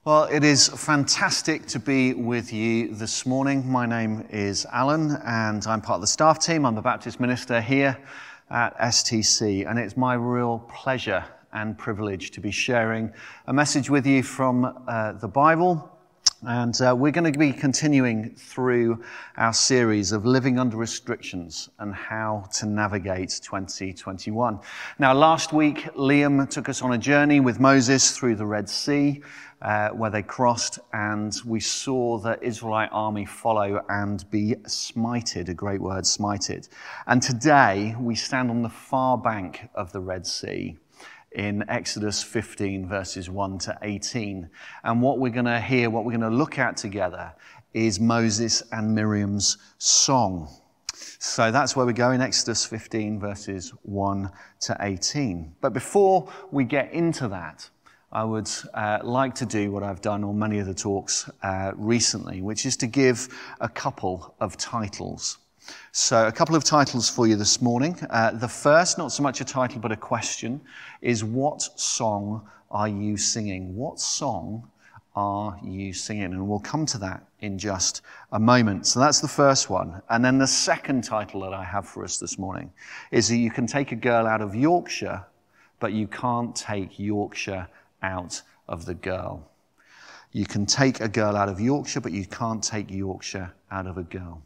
Well, it is fantastic to be with you this morning. My name is Alan, and I'm part of the staff team. I'm the Baptist minister here at STC, and it's my real pleasure and privilege to be sharing a message with you from the Bible. And we're going to be continuing through our series of living under restrictions and how to navigate 2021. Now, last week, Liam took us on a journey with Moses through the Red Sea, where they crossed, and we saw the Israelite army follow and be smited, a great word, smited. And today, we stand on the far bank of the Red Sea in Exodus 15, verses 1 to 18. And what we're going to hear, what we're going to look at together is Moses and Miriam's song. So that's where we go in Exodus 15, verses 1 to 18. But before we get into that, I would like to do what I've done on many of the talks recently, which is to give a couple of titles. So a couple of titles for you this morning. The first, not so much a title but a question, is what song are you singing? What song are you singing? And we'll come to that in just a moment. So that's the first one. And then the second title that I have for us this morning is that you can take a girl out of Yorkshire, but you can't take Yorkshire out of the girl. You can take a girl out of Yorkshire, but you can't take Yorkshire out of a girl.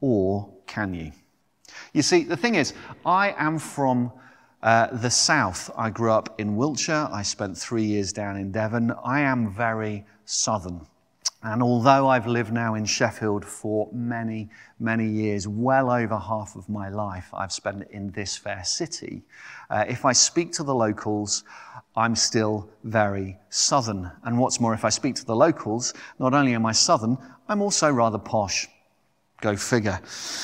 Or can you? You see, the thing is, I am from the south. I grew up in Wiltshire. I spent 3 years down in Devon. I am very southern. And although I've lived now in Sheffield for many, many years, well over half of my life I've spent in this fair city, if I speak to the locals, I'm still very southern. And what's more, if I speak to the locals, not only am I southern, I'm also rather posh. Go figure.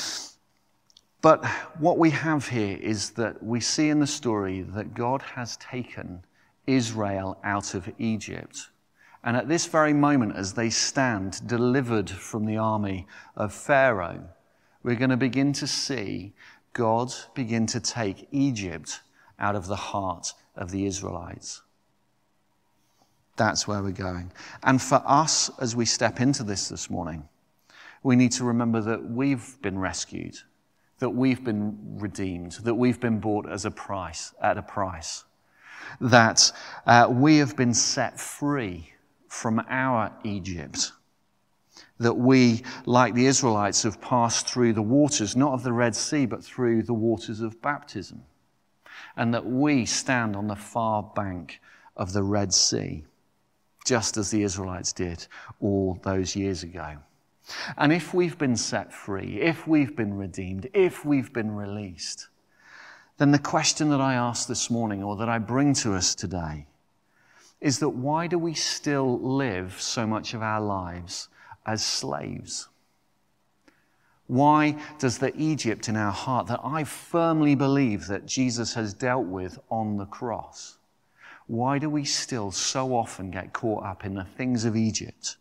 But what we have here is that we see in the story that God has taken Israel out of Egypt. And at this very moment, as they stand delivered from the army of Pharaoh, we're going to begin to see God begin to take Egypt out of the heart of the Israelites. That's where we're going. And for us, as we step into this morning, we need to remember that we've been rescued, that we've been redeemed, that we've been bought at a price, that we have been set free from our Egypt, that we, like the Israelites, have passed through the waters, not of the Red Sea, but through the waters of baptism, and that we stand on the far bank of the Red Sea, just as the Israelites did all those years ago. And if we've been set free, if we've been redeemed, if we've been released, then the question that I ask this morning, or that I bring to us today, is that why do we still live so much of our lives as slaves? Why does the Egypt in our heart that I firmly believe that Jesus has dealt with on the cross, why do we still so often get caught up in the things of Egypt?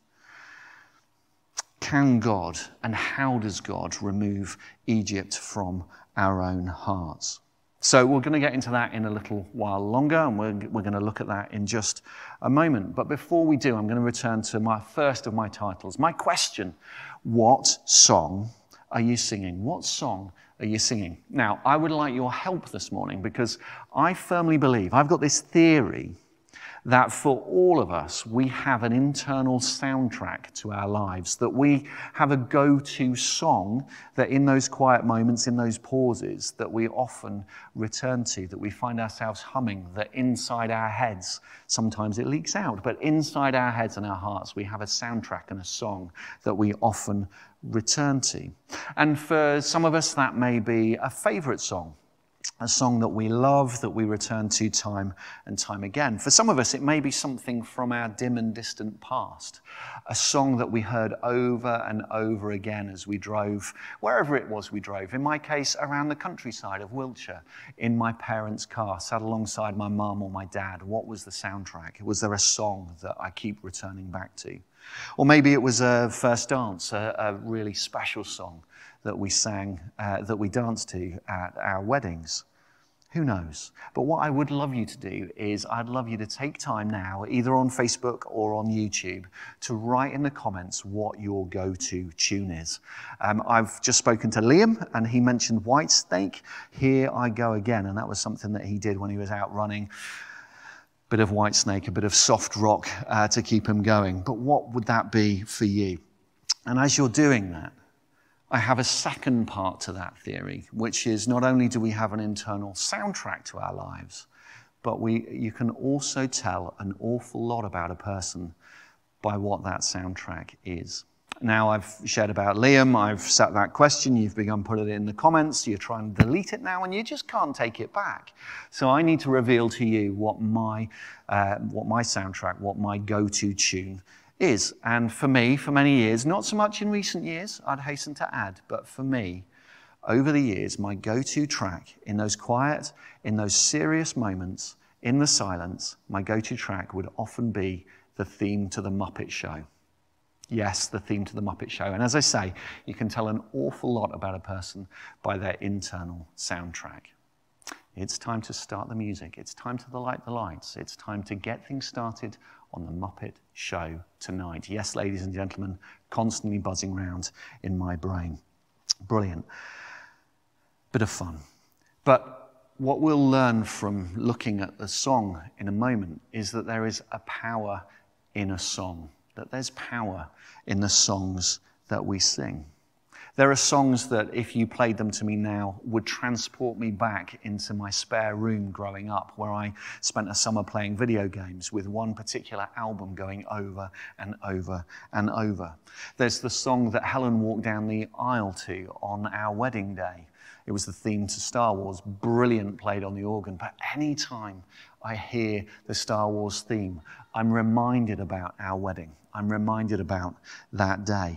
Can God, and how does God remove Egypt from our own hearts? So we're going to get into that in a little while longer, and we're going to look at that in just a moment. But before we do, I'm going to return to my first of my titles. My question: what song are you singing? What song are you singing? Now, I would like your help this morning, because I firmly believe, I've got this theory, that for all of us, we have an internal soundtrack to our lives, that we have a go-to song that in those quiet moments, in those pauses, that we often return to, that we find ourselves humming, that inside our heads, sometimes it leaks out, but inside our heads and our hearts, we have a soundtrack and a song that we often return to. And for some of us, that may be a favorite song, a song that we love, that we return to time and time again. For some of us, it may be something from our dim and distant past, a song that we heard over and over again as we drove, wherever it was we drove. In my case, around the countryside of Wiltshire, in my parents' car, sat alongside my mum or my dad. What was the soundtrack? Was there a song that I keep returning back to? Or maybe it was a first dance, a really special song that we sang, that we danced to at our weddings. Who knows? But what I would love you to do is I'd love you to take time now, either on Facebook or on YouTube, to write in the comments what your go-to tune is. I've just spoken to Liam, and he mentioned Whitesnake, Here I Go Again, and that was something that he did when he was out running. Bit of Whitesnake, a bit of soft rock to keep him going. But what would that be for you? And as you're doing that, I have a second part to that theory, which is not only do we have an internal soundtrack to our lives, but you can also tell an awful lot about a person by what that soundtrack is. Now, I've shared about Liam, I've set that question, you've begun putting it in the comments, you're trying to delete it now, and you just can't take it back. So I need to reveal to you what my soundtrack, what my go-to tune is. And for me, for many years, not so much in recent years, I'd hasten to add, but for me, over the years, my go-to track in those quiet, in those serious moments, in the silence, my go-to track would often be the theme to The Muppet Show. Yes, the theme to The Muppet Show. And as I say, you can tell an awful lot about a person by their internal soundtrack. It's time to start the music. It's time to light the lights. It's time to get things started on The Muppet Show tonight. Yes, ladies and gentlemen, constantly buzzing round in my brain. Brilliant. Bit of fun. But what we'll learn from looking at the song in a moment is that there is a power in a song, that there's power in the songs that we sing. There are songs that, if you played them to me now, would transport me back into my spare room growing up, where I spent a summer playing video games with one particular album going over and over and over. There's the song that Helen walked down the aisle to on our wedding day. It was the theme to Star Wars, brilliant, played on the organ. But any time I hear the Star Wars theme, I'm reminded about our wedding. I'm reminded about that day.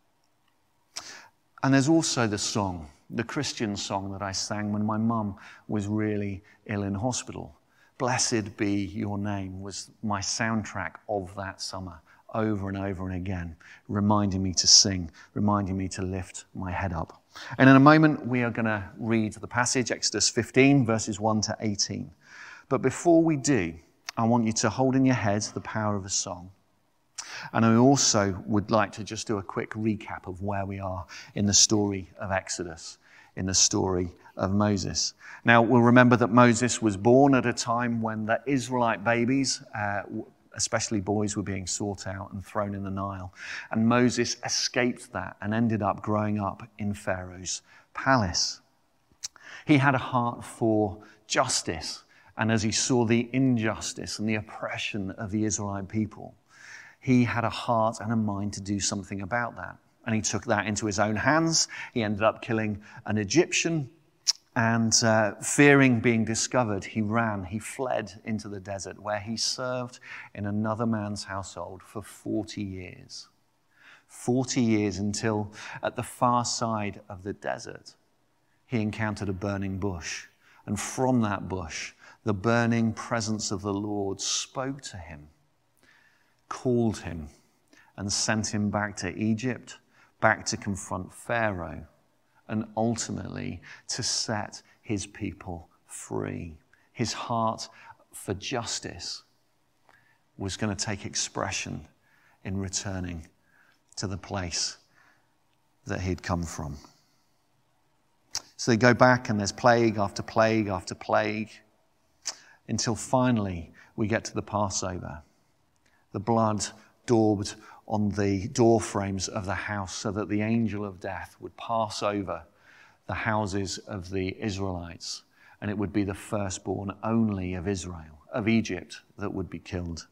And there's also the song, the Christian song that I sang when my mum was really ill in hospital. Blessed Be Your Name was my soundtrack of that summer, over and over and again, reminding me to sing, reminding me to lift my head up. And in a moment, we are going to read the passage, Exodus 15, verses 1 to 18. But before we do, I want you to hold in your heads the power of a song. And I also would like to just do a quick recap of where we are in the story of Exodus, in the story of Moses. Now, we'll remember that Moses was born at a time when the Israelite babies, especially boys, were being sought out and thrown in the Nile. And Moses escaped that and ended up growing up in Pharaoh's palace. He had a heart for justice, and as he saw the injustice and the oppression of the Israelite people, he had a heart and a mind to do something about that. And he took that into his own hands. He ended up killing an Egyptian, and fearing being discovered, he ran, he fled into the desert, where he served in another man's household for 40 years. 40 years, until at the far side of the desert, he encountered a burning bush. And from that bush, the burning presence of the Lord spoke to him, called him, and sent him back to Egypt, back to confront Pharaoh, and ultimately to set his people free. His heart for justice was going to take expression in returning to the place that he'd come from. So they go back, and there's plague after plague after plague, until finally we get to the Passover. The blood daubed on the door frames of the house so that the angel of death would pass over the houses of the Israelites, and it would be the firstborn only of Israel, of Egypt, that would be killed.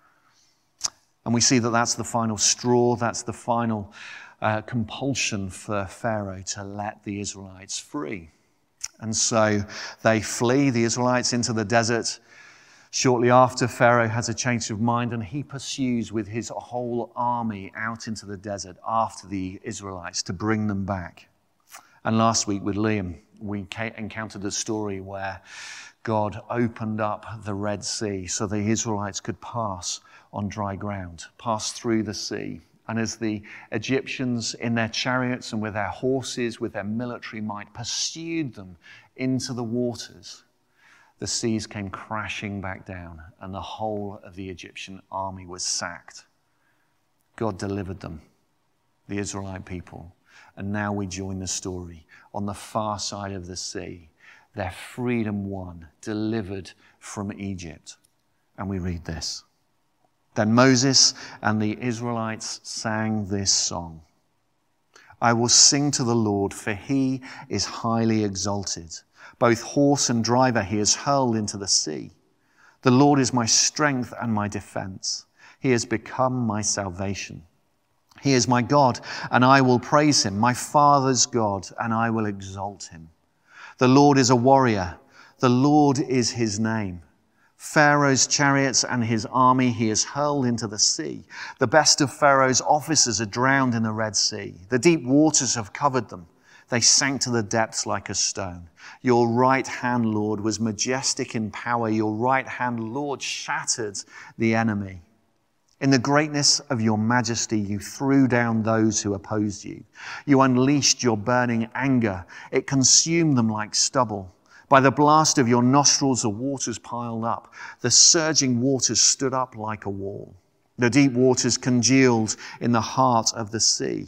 And we see that that's the final straw, that's the final compulsion for Pharaoh to let the Israelites free. And so they flee, the Israelites, into the desert. Shortly after, Pharaoh has a change of mind, and he pursues with his whole army out into the desert after the Israelites to bring them back. And last week with Liam, we encountered a story where God opened up the Red Sea so the Israelites could pass on dry ground, pass through the sea. And as the Egyptians in their chariots and with their horses, with their military might, pursued them into the waters, the seas came crashing back down, and the whole of the Egyptian army was sacked. God delivered them, the Israelite people. And now we join the story. On the far side of the sea, their freedom won, delivered from Egypt. And we read this. Then Moses and the Israelites sang this song. I will sing to the Lord, for he is highly exalted. Both horse and driver he has hurled into the sea. The Lord is my strength and my defense. He has become my salvation. He is my God, and I will praise him, my Father's God, and I will exalt him. The Lord is a warrior. The Lord is his name. Pharaoh's chariots and his army he has hurled into the sea. The best of Pharaoh's officers are drowned in the Red Sea. The deep waters have covered them. They sank to the depths like a stone. Your right hand, Lord, was majestic in power. Your right hand, Lord, shattered the enemy. In the greatness of your majesty, you threw down those who opposed you. You unleashed your burning anger. It consumed them like stubble. By the blast of your nostrils, the waters piled up. The surging waters stood up like a wall. The deep waters congealed in the heart of the sea.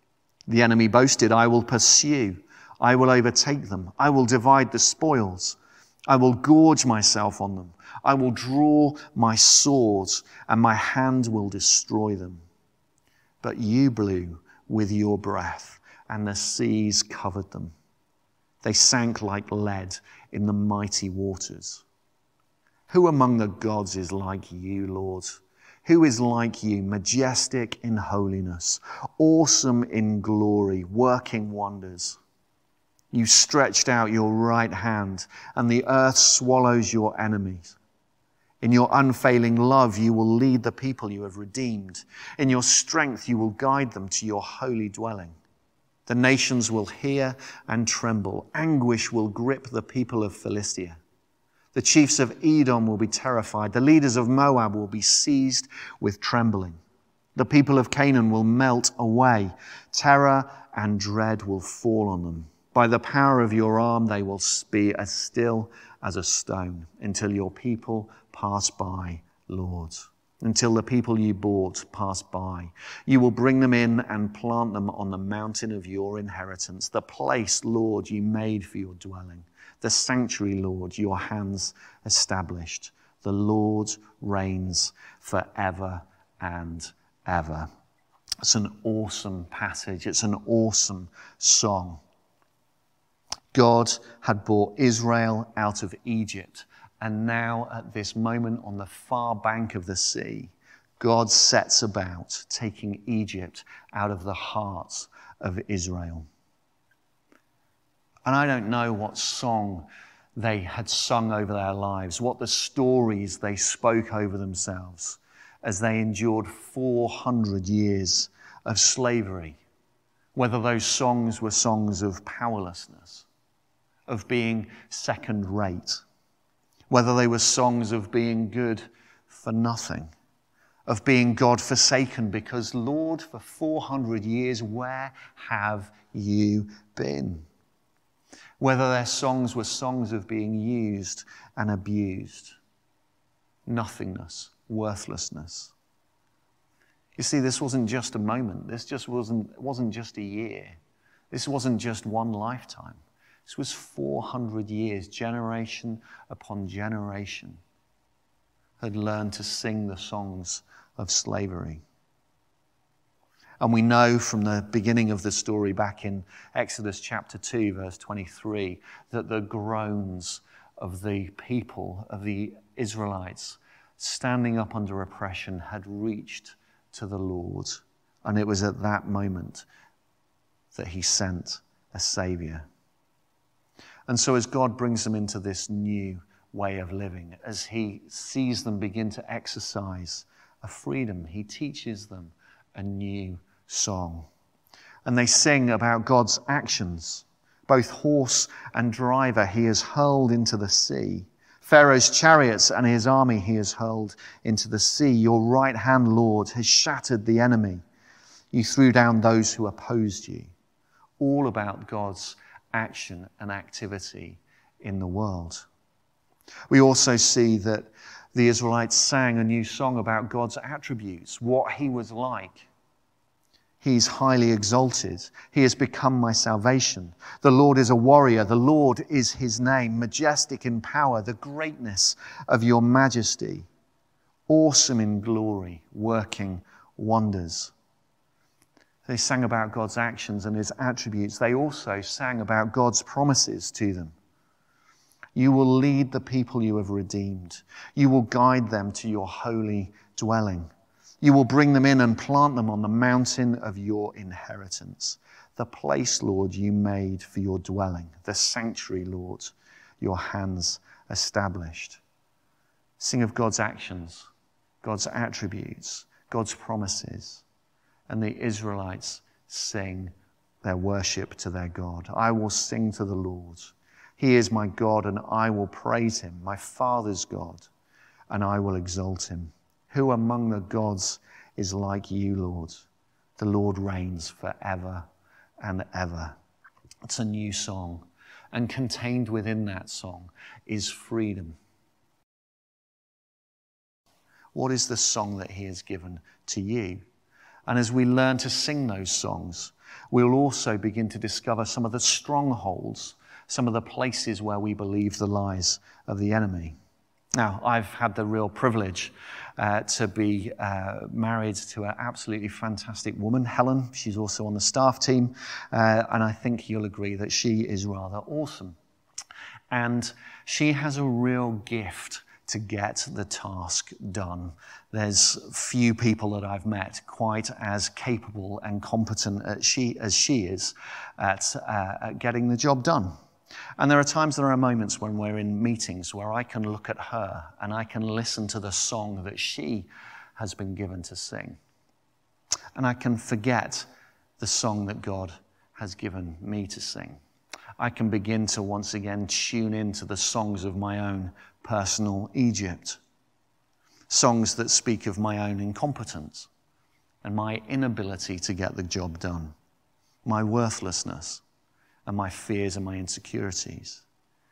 The enemy boasted, I will pursue. I will overtake them. I will divide the spoils. I will gorge myself on them. I will draw my sword, and my hand will destroy them. But you blew with your breath, and the seas covered them. They sank like lead in the mighty waters. Who among the gods is like you, Lord? Who is like you, majestic in holiness, awesome in glory, working wonders? You stretched out your right hand, and the earth swallows your enemies. In your unfailing love, you will lead the people you have redeemed. In your strength, you will guide them to your holy dwelling. The nations will hear and tremble. Anguish will grip the people of Philistia. The chiefs of Edom will be terrified. The leaders of Moab will be seized with trembling. The people of Canaan will melt away. Terror and dread will fall on them. By the power of your arm, they will be as still as a stone until your people pass by, Lord. Until the people you bought pass by. You will bring them in and plant them on the mountain of your inheritance, the place, Lord, you made for your dwelling, the sanctuary, Lord, your hands established. The Lord reigns forever and ever. It's an awesome passage. It's an awesome song. God had brought Israel out of Egypt, and now at this moment on the far bank of the sea, God sets about taking Egypt out of the hearts of Israel. And I don't know what song they had sung over their lives, what the stories they spoke over themselves as they endured 400 years of slavery, whether those songs were songs of powerlessness, of being second-rate, whether they were songs of being good for nothing, of being God-forsaken because, Lord, for 400 years, where have you been? Whether their songs were songs of being used and abused, nothingness, worthlessness. You see, this wasn't just a moment. This just wasn't just a year. This wasn't just one lifetime. This was 400 years, generation upon generation, had learned to sing the songs of slavery. And we know from the beginning of the story back in Exodus chapter 2, verse 23, that the groans of the people, of the Israelites, standing up under oppression, had reached to the Lord. And it was at that moment that he sent a Savior. And so as God brings them into this new way of living, as he sees them begin to exercise a freedom, he teaches them a new song. And they sing about God's actions. Both horse and driver he has hurled into the sea. Pharaoh's chariots and his army he has hurled into the sea. Your right hand, Lord, has shattered the enemy. You threw down those who opposed you. All about God's action and activity in the world. We also see that the Israelites sang a new song about God's attributes, what he was like. He's highly exalted. He has become my salvation. The Lord is a warrior. The Lord is his name, majestic in power, the greatness of your majesty, awesome in glory, working wonders. They sang about God's actions and his attributes. They also sang about God's promises to them. You will lead the people you have redeemed. You will guide them to your holy dwelling. You will bring them in and plant them on the mountain of your inheritance, the place, Lord, you made for your dwelling, the sanctuary, Lord, your hands established. Sing of God's actions, God's attributes, God's promises. And the Israelites sing their worship to their God. I will sing to the Lord. He is my God, and I will praise him, my Father's God, and I will exalt him. Who among the gods is like you, Lord? The Lord reigns forever and ever. It's a new song, and contained within that song is freedom. What is the song that he has given to you? And as we learn to sing those songs, we'll also begin to discover some of the strongholds, some of the places where we believe the lies of the enemy. Now, I've had the real privilege to be married to an absolutely fantastic woman, Helen. She's also on the staff team, and I think you'll agree that she is rather awesome. And she has a real gift to get the task done. There's few people that I've met quite as capable and competent as she is at getting the job done. And there are moments when we're in meetings where I can look at her and I can listen to the song that she has been given to sing. And I can forget the song that God has given me to sing. I can begin to once again tune into the songs of my own personal Egypt. Songs that speak of my own incompetence and my inability to get the job done, my worthlessness, and my fears and my insecurities.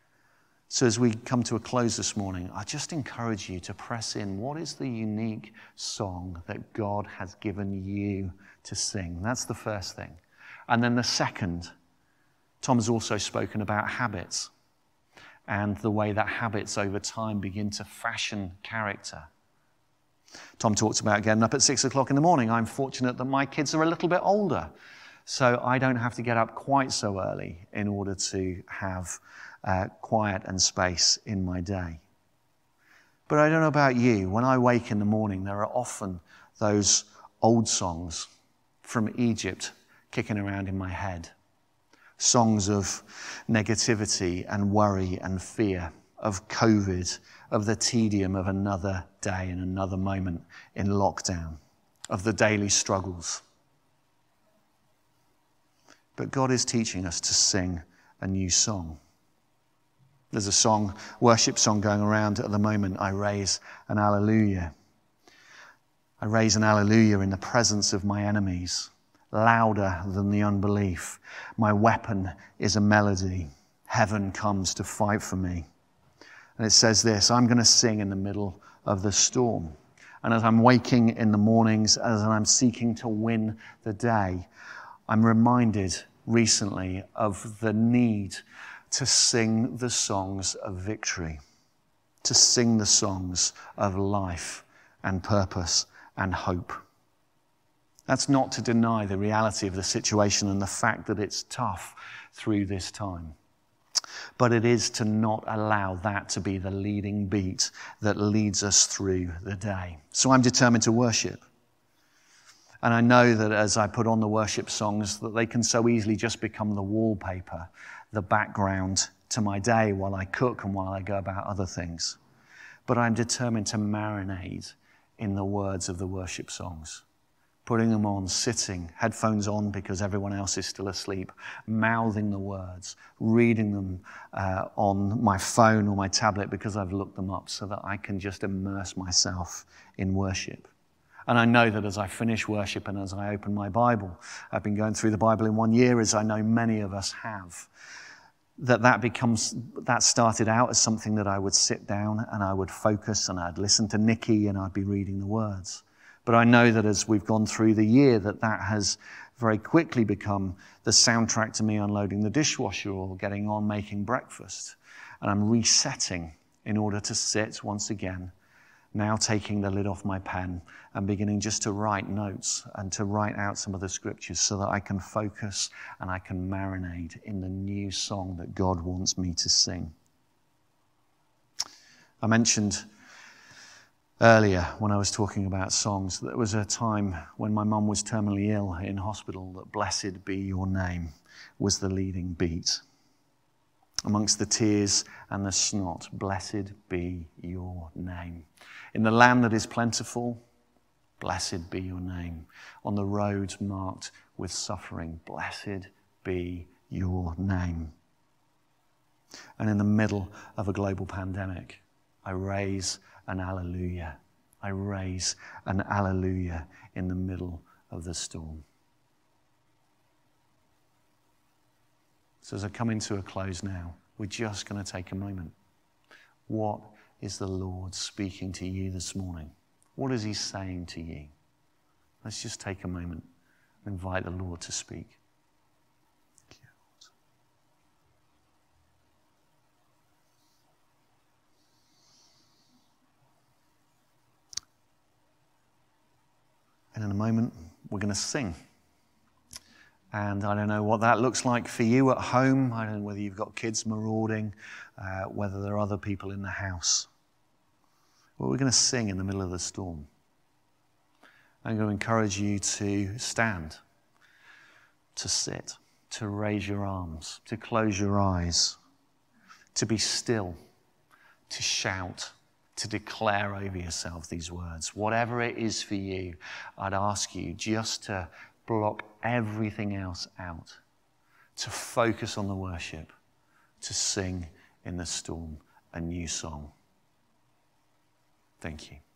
So as we come to a close this morning, I just encourage you to press in. What is the unique song that God has given you to sing? That's the first thing. And then the second, Tom has also spoken about habits and the way that habits over time begin to fashion character. Tom talked about getting up at 6 o'clock in the morning. I'm fortunate that my kids are a little bit older, so I don't have to get up quite so early in order to have quiet and space in my day. But I don't know about you. When I wake in the morning, there are often those old songs from Egypt kicking around in my head. Songs of negativity and worry and fear, of COVID, of the tedium of another day and another moment in lockdown, of the daily struggles. But God is teaching us to sing a new song. There's a song, worship song going around at the moment. I raise an hallelujah. I raise an hallelujah in the presence of my enemies, louder than the unbelief. My weapon is a melody. Heaven comes to fight for me. And it says this, I'm going to sing in the middle of the storm. And as I'm waking in the mornings, as I'm seeking to win the day, I'm reminded recently of the need to sing the songs of victory, to sing the songs of life and purpose and hope. That's not to deny the reality of the situation and the fact that it's tough through this time. But it is to not allow that to be the leading beat that leads us through the day. So I'm determined to worship. And I know that as I put on the worship songs, that they can so easily just become the wallpaper, the background to my day while I cook and while I go about other things. But I'm determined to marinate in the words of the worship songs, putting them on, sitting, headphones on because everyone else is still asleep, mouthing the words, reading them on my phone or my tablet because I've looked them up so that I can just immerse myself in worship. And I know that as I finish worship and as I open my Bible, I've been going through the Bible in 1 year, as I know many of us have, that started out as something that I would sit down and I would focus and I'd listen to Nikki and I'd be reading the words. But I know that as we've gone through the year that has very quickly become the soundtrack to me unloading the dishwasher or getting on making breakfast. And I'm resetting in order to sit once again, now taking the lid off my pen and beginning just to write notes and to write out some of the scriptures so that I can focus and I can marinate in the new song that God wants me to sing. I mentioned earlier when I was talking about songs, there was a time when my mum was terminally ill in hospital that Blessed Be Your Name was the leading beat. Amongst the tears and the snot, blessed be your name. In the land that is plentiful, blessed be your name. On the roads marked with suffering, blessed be your name. And in the middle of a global pandemic, I raise an alleluia. I raise an alleluia in the middle of the storm. So as I come into a close now, we're just going to take a moment. What is the Lord speaking to you this morning? What is he saying to you? Let's just take a moment and invite the Lord to speak. Thank you, Lord. And in a moment, we're going to sing. And I don't know what that looks like for you at home. I don't know whether you've got kids marauding, whether there are other people in the house. But we're going to sing in the middle of the storm. I'm going to encourage you to stand, to sit, to raise your arms, to close your eyes, to be still, to shout, to declare over yourself these words. Whatever it is for you, I'd ask you just to block everything else out, to focus on the worship, to sing in the storm a new song. Thank you.